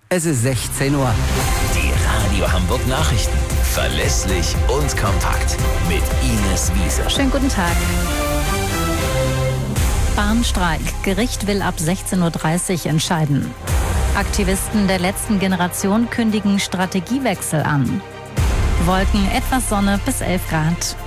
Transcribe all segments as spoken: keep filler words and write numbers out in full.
Es ist sechzehn Uhr. Die Radio Hamburg Nachrichten. Verlässlich und kompakt. Mit Ines Wiese. Schönen guten Tag. Bahnstreik. Gericht will ab sechzehn Uhr dreißig entscheiden. Aktivisten der letzten Generation kündigen Strategiewechsel an. Wolken, etwas Sonne bis elf Grad.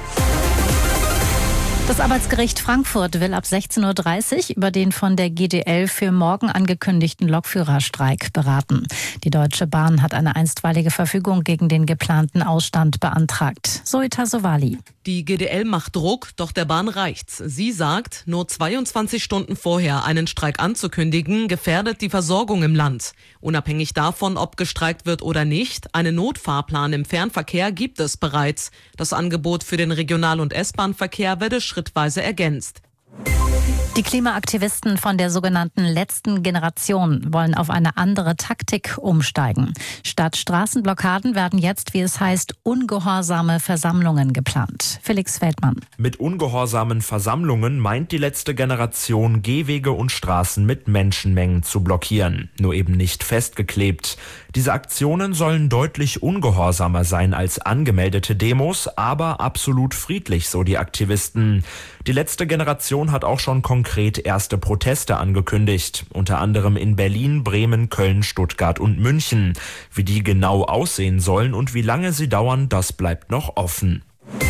Das Arbeitsgericht Frankfurt will ab sechzehn Uhr dreißig über den von der G D L für morgen angekündigten Lokführerstreik beraten. Die Deutsche Bahn hat eine einstweilige Verfügung gegen den geplanten Ausstand beantragt. Zoe Sowali. Die G D L macht Druck, doch der Bahn reicht's. Sie sagt, nur zweiundzwanzig Stunden vorher einen Streik anzukündigen, gefährdet die Versorgung im Land. Unabhängig davon, ob gestreikt wird oder nicht, einen Notfahrplan im Fernverkehr gibt es bereits. Das Angebot für den Regional- und S-Bahn-Verkehr werde schrittweise ergänzt. Die Klimaaktivisten von der sogenannten letzten Generation wollen auf eine andere Taktik umsteigen. Statt Straßenblockaden werden jetzt, wie es heißt, ungehorsame Versammlungen geplant. Felix Feldmann. Mit ungehorsamen Versammlungen meint die letzte Generation, Gehwege und Straßen mit Menschenmengen zu blockieren. Nur eben nicht festgeklebt. Diese Aktionen sollen deutlich ungehorsamer sein als angemeldete Demos, aber absolut friedlich, so die Aktivisten. Die letzte Generation hat auch schon konkret erste Proteste angekündigt, unter anderem in Berlin, Bremen, Köln, Stuttgart und München. Wie die genau aussehen sollen und wie lange sie dauern, das bleibt noch offen.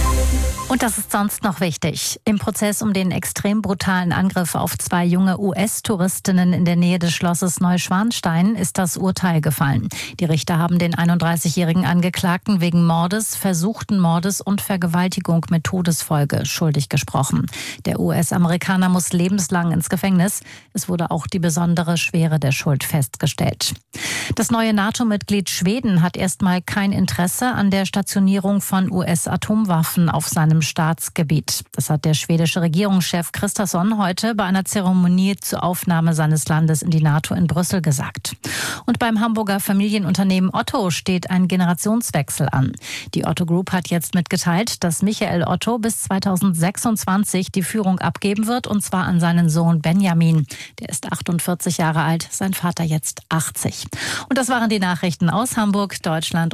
Und das ist sonst noch wichtig. Im Prozess um den extrem brutalen Angriff auf zwei junge U S-Touristinnen in der Nähe des Schlosses Neuschwanstein ist das Urteil gefallen. Die Richter haben den einunddreißigjährigen Angeklagten wegen Mordes, versuchten Mordes und Vergewaltigung mit Todesfolge schuldig gesprochen. Der U S-Amerikaner muss lebenslang ins Gefängnis. Es wurde auch die besondere Schwere der Schuld festgestellt. Das neue NATO-Mitglied Schweden hat erstmal kein Interesse an der Stationierung von U S-Atomwaffen auf seinem Staatsgebiet. Das hat der schwedische Regierungschef Kristersson heute bei einer Zeremonie zur Aufnahme seines Landes in die NATO in Brüssel gesagt. Und beim Hamburger Familienunternehmen Otto steht ein Generationswechsel an. Die Otto Group hat jetzt mitgeteilt, dass Michael Otto bis zweitausendsechsundzwanzig die Führung abgeben wird, und zwar an seinen Sohn Benjamin. Der ist achtundvierzig Jahre alt, sein Vater jetzt achtzig. Und das waren die Nachrichten aus Hamburg, Deutschland